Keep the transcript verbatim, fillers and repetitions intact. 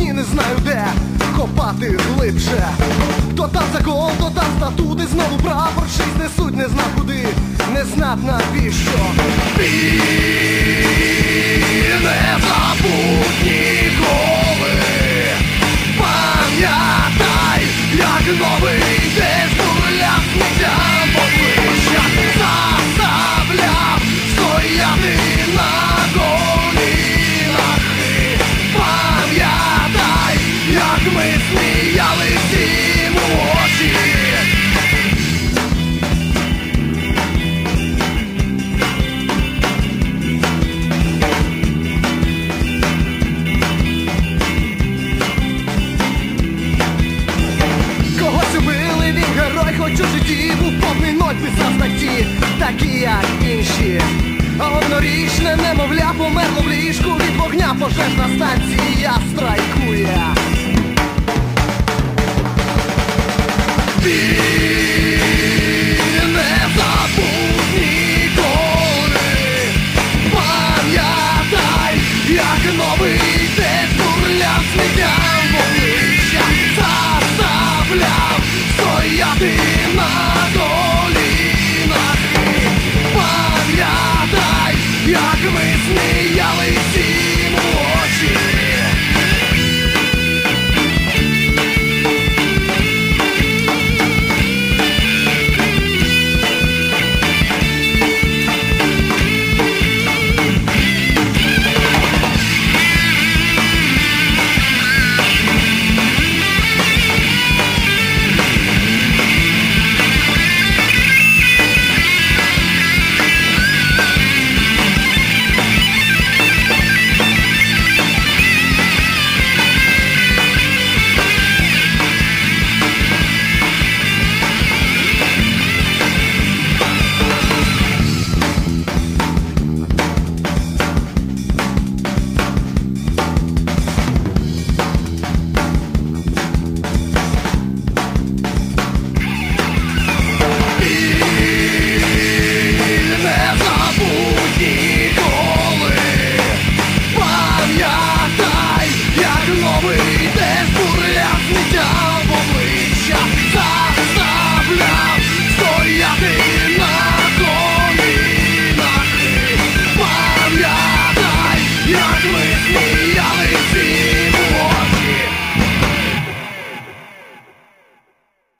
ні, не знаю де копати глибше. То там закон, то там статути, знову прапор шість несуть, не знав куди, не знав навіщо. Ти не забудь ніколи, пам'ятай, як новий день згуляв сміттям в обличчях, заставляв стояти на колінах. Пам'ятай, як ми сміялись їм у очі. Когось убили, він герой, хоч у житті був повний ноль, писав статті, такі як інші. А однорічне немовля померло в ліжку від вогня, пожежна станція страйкує. Ти не забудь ніколи, пам'ятай, як новий день бурляв сміттям в обличчях, заставляв стояти на колінах. Пам'ятай, як ми сміялись їм у очі. Новий день бурляв сміттям в обличчях.